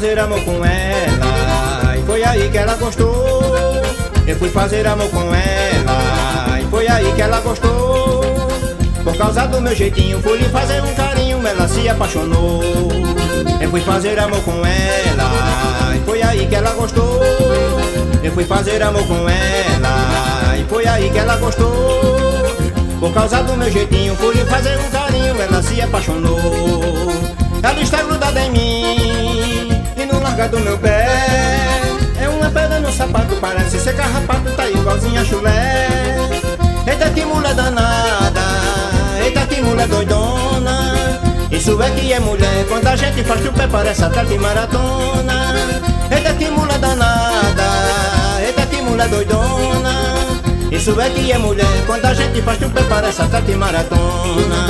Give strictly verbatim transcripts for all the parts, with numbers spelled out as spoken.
fazer amor com ela e foi aí que ela gostou. Eu fui fazer amor com ela e foi aí que ela gostou. Por causa do meu jeitinho fui lhe fazer um carinho, ela se apaixonou. Eu fui fazer amor com ela e foi aí que ela gostou. Eu fui fazer amor com ela e foi aí que ela gostou. Por causa do meu jeitinho fui lhe fazer um carinho, ela se apaixonou. Ela está grudada em mim e não larga do meu pé. É uma pedra no sapato, parece ser carrapato, tá igualzinha a chulé. Eita que mulher danada, eita que mulher doidona. Isso é que é mulher, quando a gente faz o pé parece atleta de maratona. Eita que mulher danada, eita que mulher doidona. Isso é que é mulher, quando a gente faz o pé parece atleta de maratona.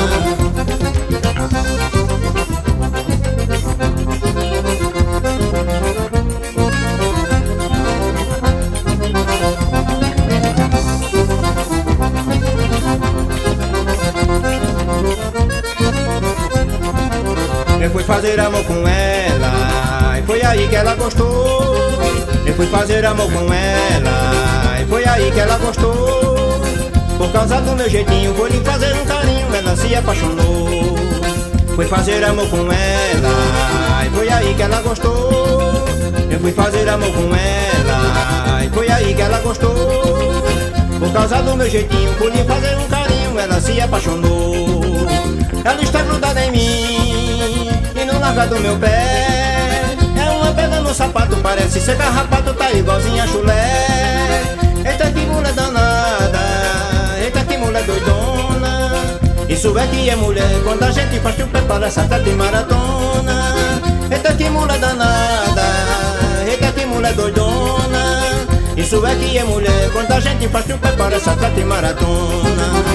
Eu fui fazer amor com ela e foi aí que ela gostou. Eu fui fazer amor com ela e foi aí que ela gostou. Por causa do meu jeitinho vou lhe fazer um carinho, ela se apaixonou. Fui fazer amor com ela e foi aí que ela gostou. Eu fui fazer amor com ela e foi aí que ela gostou. Por causa do meu jeitinho vou lhe fazer um carinho, ela se apaixonou. Ela está grudada em mim e não larga do meu pé. É uma pedra no sapato, parece ser carrapato, tá igualzinha a chulé. Eita que mulher danada, eita que mulher doidona. Isso é que é mulher, quando a gente faz o pé parece atleta de maratona. Eita que mulher danada, eita que mulher doidona. Isso é que é mulher, quando a gente faz o pé parece atleta de maratona.